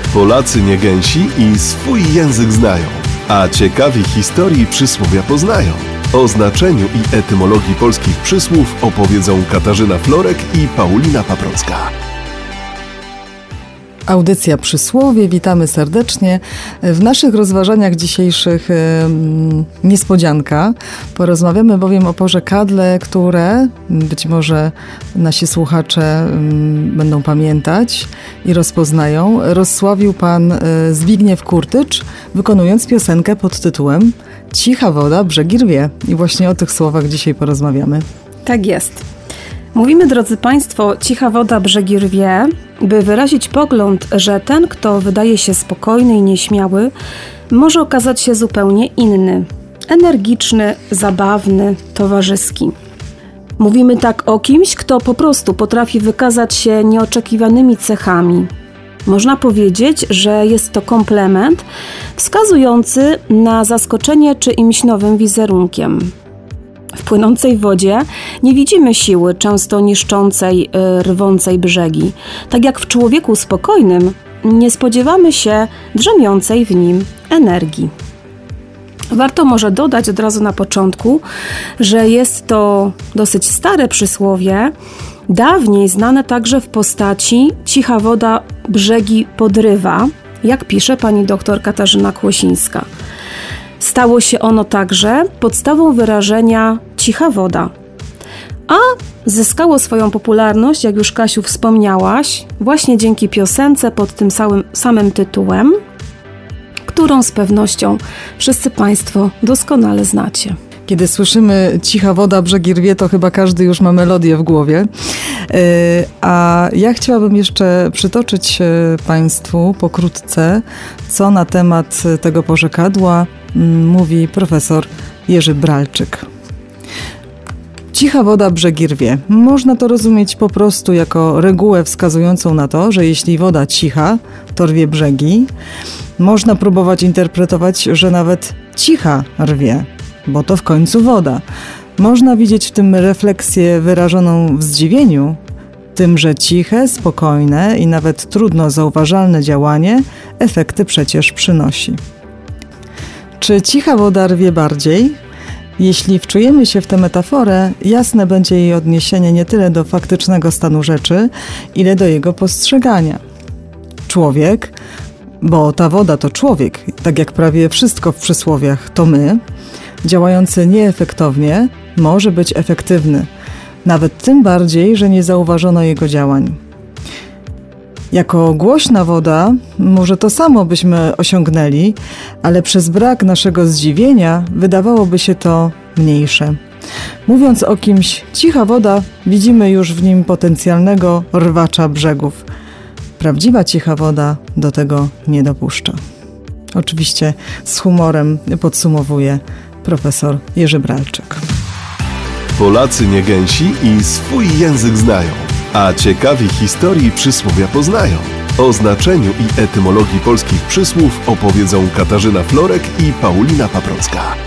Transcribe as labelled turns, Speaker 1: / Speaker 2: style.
Speaker 1: Polacy nie gęsi i swój język znają, a ciekawi historii przysłowia poznają. O znaczeniu i etymologii polskich przysłów opowiedzą Katarzyna Florek i Paulina Paprocka.
Speaker 2: Audycja Przysłowie, witamy serdecznie. W naszych rozważaniach dzisiejszych niespodzianka. Porozmawiamy bowiem o porzekadle, które być może nasi słuchacze będą pamiętać i rozpoznają. Rozsławił pan Zbigniew Kurtycz, wykonując piosenkę pod tytułem Cicha woda brzegi rwie. I właśnie o tych słowach dzisiaj porozmawiamy.
Speaker 3: Tak jest. Mówimy, drodzy Państwo, cicha woda brzegi rwie, by wyrazić pogląd, że ten, kto wydaje się spokojny i nieśmiały, może okazać się zupełnie inny, energiczny, zabawny, towarzyski. Mówimy tak o kimś, kto po prostu potrafi wykazać się nieoczekiwanymi cechami. Można powiedzieć, że jest to komplement wskazujący na zaskoczenie czyimś nowym wizerunkiem. W płynącej wodzie nie widzimy siły, często niszczącej, rwącej brzegi. Tak jak w człowieku spokojnym nie spodziewamy się drzemiącej w nim energii. Warto może dodać od razu na początku, że jest to dosyć stare przysłowie, dawniej znane także w postaci cicha woda brzegi podrywa, jak pisze pani doktor Katarzyna Kłosińska. Stało się ono także podstawą wyrażenia cicha woda, a zyskało swoją popularność, jak już Kasiu wspomniałaś, właśnie dzięki piosence pod tym samym tytułem, którą z pewnością wszyscy Państwo doskonale znacie.
Speaker 2: Kiedy słyszymy cicha woda brzegi rwie, to chyba każdy już ma melodię w głowie. A ja chciałabym jeszcze przytoczyć Państwu pokrótce, co na temat tego porzekadła mówi profesor Jerzy Bralczyk. Cicha woda brzegi rwie. Można to rozumieć po prostu jako regułę wskazującą na to, że jeśli woda cicha, to rwie brzegi. Można próbować interpretować, że nawet cicha rwie, bo to w końcu woda. Można widzieć w tym refleksję wyrażoną w zdziwieniu, tym, że ciche, spokojne i nawet trudno zauważalne działanie efekty przecież przynosi. Czy cicha woda rwie bardziej? Jeśli wczujemy się w tę metaforę, jasne będzie jej odniesienie nie tyle do faktycznego stanu rzeczy, ile do jego postrzegania. Człowiek, bo ta woda to człowiek, tak jak prawie wszystko w przysłowiach to my, działający nieefektownie, może być efektywny. Nawet tym bardziej, że nie zauważono jego działań. Jako głośna woda, może to samo byśmy osiągnęli, ale przez brak naszego zdziwienia wydawałoby się to mniejsze. Mówiąc o kimś cicha woda, widzimy już w nim potencjalnego rwacza brzegów. Prawdziwa cicha woda do tego nie dopuszcza. Oczywiście z humorem podsumowuje profesor Jerzy Bralczyk.
Speaker 1: Polacy nie gęsi i swój język znają, a ciekawi historii przysłowia poznają. O znaczeniu i etymologii polskich przysłów opowiedzą Katarzyna Florek i Paulina Paprocka.